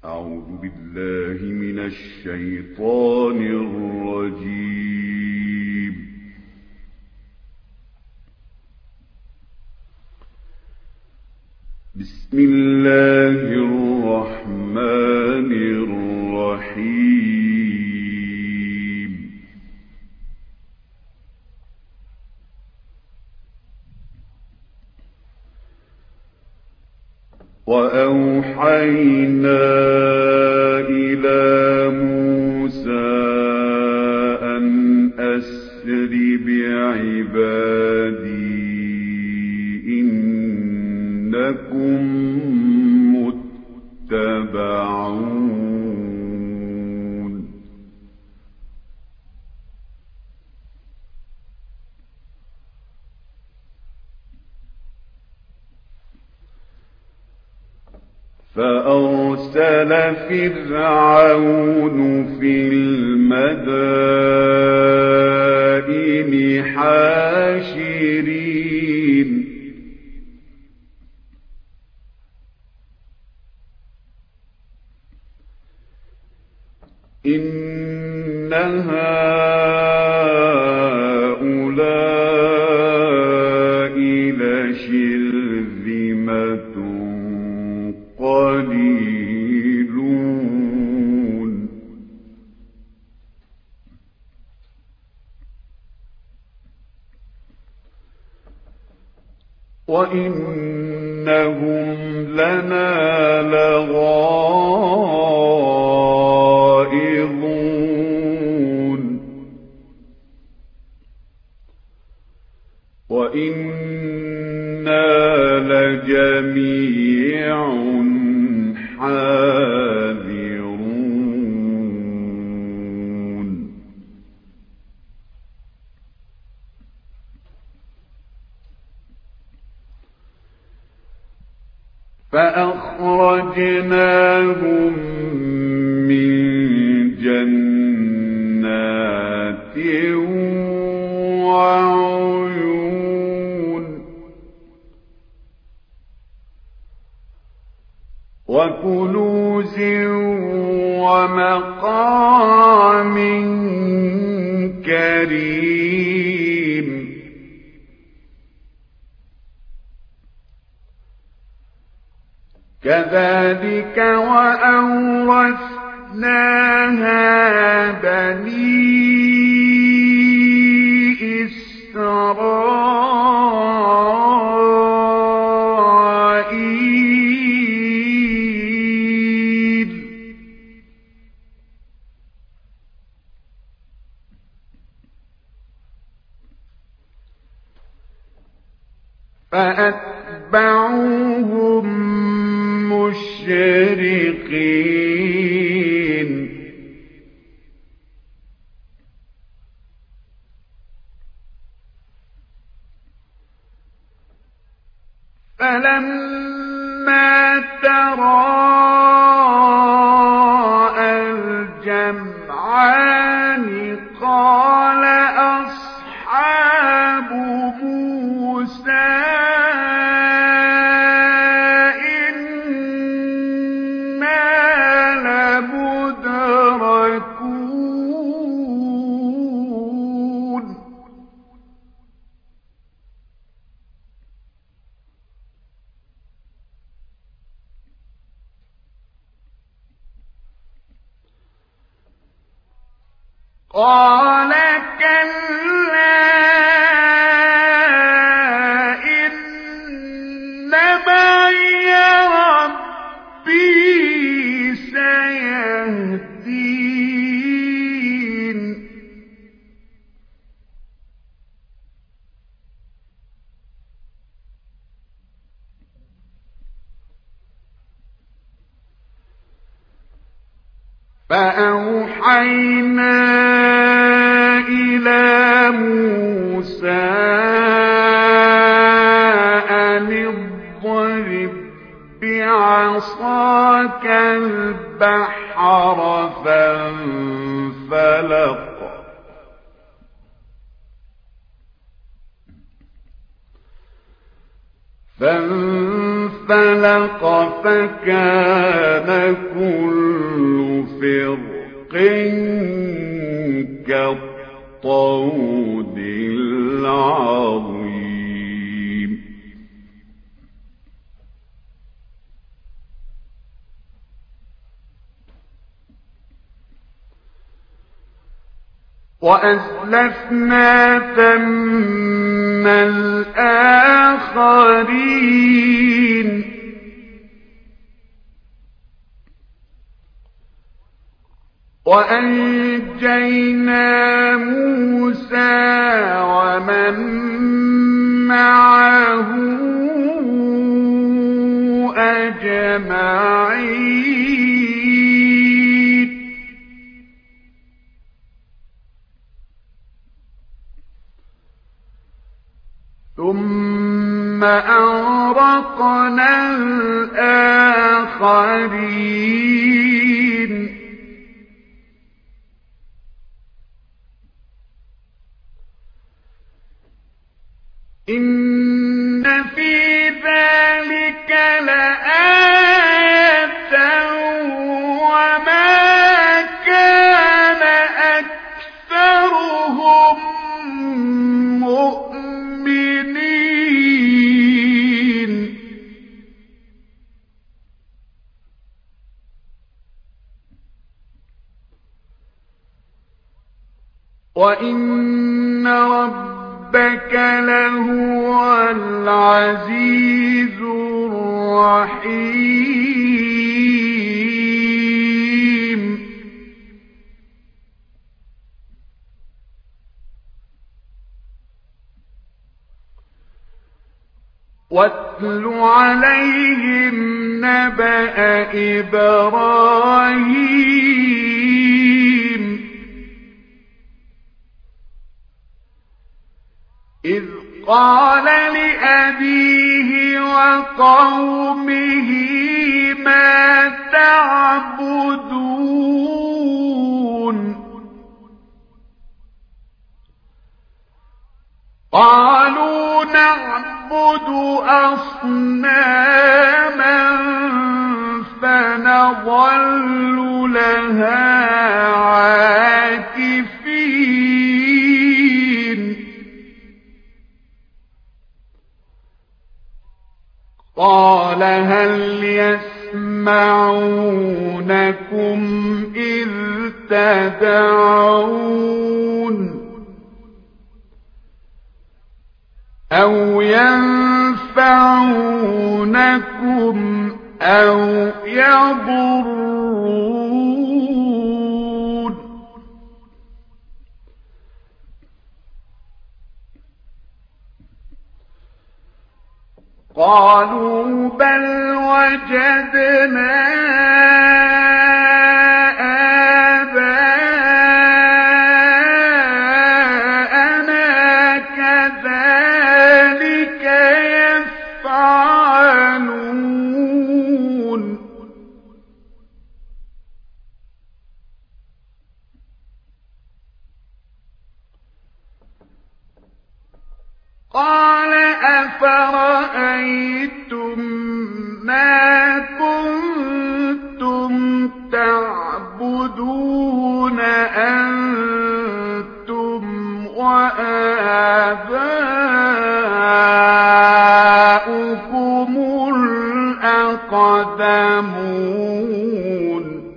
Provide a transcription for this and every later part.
أعوذ بالله من الشيطان الرجيم. بسم الله الرحمن الرحيم. وأوحينا إلى موسى أن أسر بعبادي إنكم متبعون. فأرسل فرعون في المدائن حاشرين إن هؤلاء لشرذمة قليلون وإنهم لنا لغائظون وإنا لجميع حاذرون. فأخرجناهم من جنات وعيون وكنوز ومقام كريم. كذلك وأورثناها بني إسرائيل. فأتبعوهم مشرقين فلما تراءى الجمعان قال أصحاب موسى قال كلا إن معي ربي سيهدين. فأوحينا إلى موسى أن اضرب بعصاك البحر فانفلق فانفلق فكان كل فرق كالطود العظيم وأزلفنا ثم الآخرين وأنجينا موسى ومن معه أجمعين ثم أغرقنا الآخرين إن في ذلك لآية وما كان أكثرهم مؤمنين وإن ربك لهو العزيز الرحيم واتل عليهم نبأ إبراهيم إذ قال لأبيه وقومه ما تعبدون قالوا نعبد أصناما فنظل لها عاكفين قال هل يسمعونكم إذ تدعون أو ينفعونكم أو يضرون قالوا بل وجدنا آباءنا كذلك يفعلون قال أفرأيتم ما كنتم تعبدون أنتم وآباؤكم الأقدمون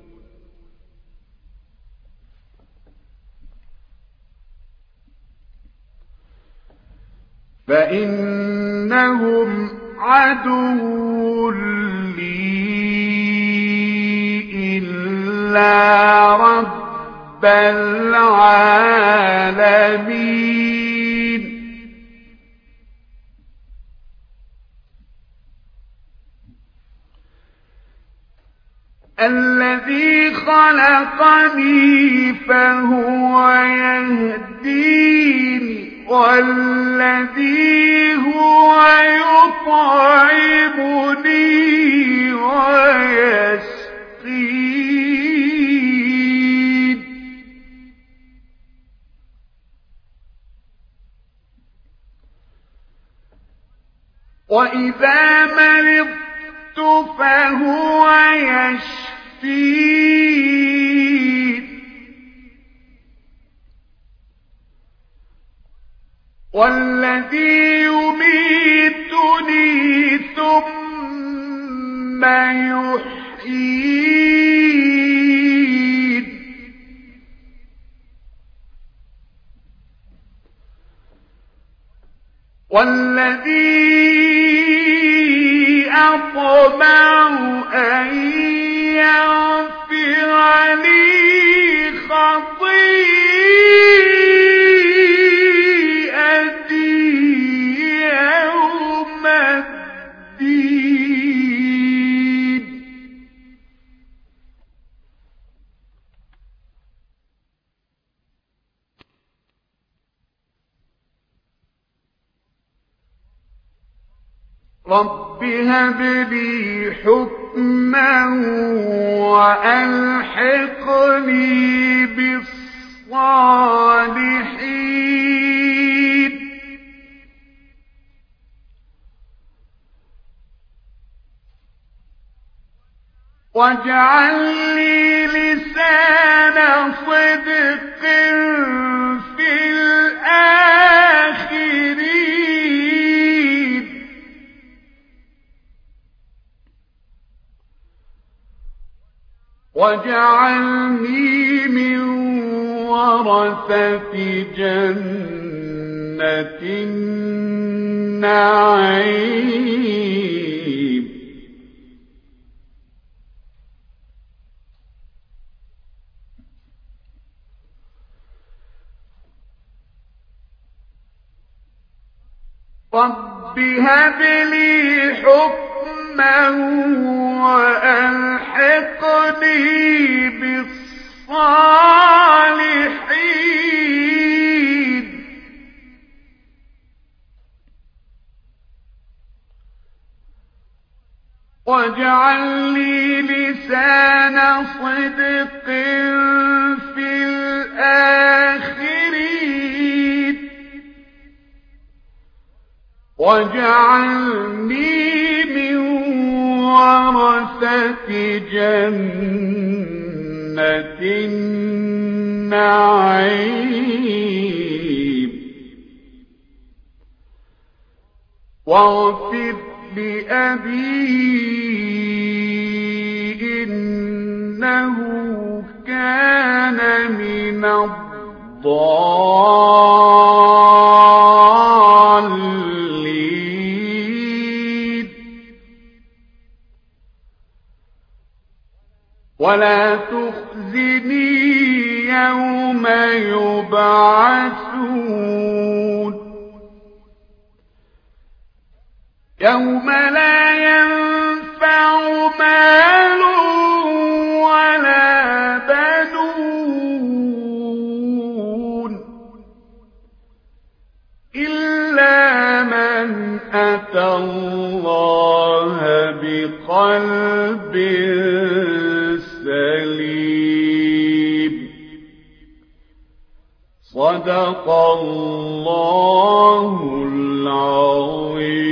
فإنهم عدو لي إلا رب العالمين الذي خلقني فهو يهديني والذي هو يطعمني ويسقين وإذا مرضت فهو يشفين والذي يميتني ثم يحيين والذي أطمع أن يغفر لي خطيئتي يوم الدين رب هب لي حكما وألحقني بالصالحين واجعل لي لسان صدق في الآخرين واجعلني من ورثة جنة النعيم رب هب لي حكما وألحقني بالصالحين واجعل لي لسان صدق في الآخرين واجعلني من ورثة جنة النعيم واغفر لأبي إنه كان من الضالين ولا تخزني يوم يبعثون يوم لا ينفع مال ولا بنون إلا من أتى الله بقلب سليم صدق الله العظيم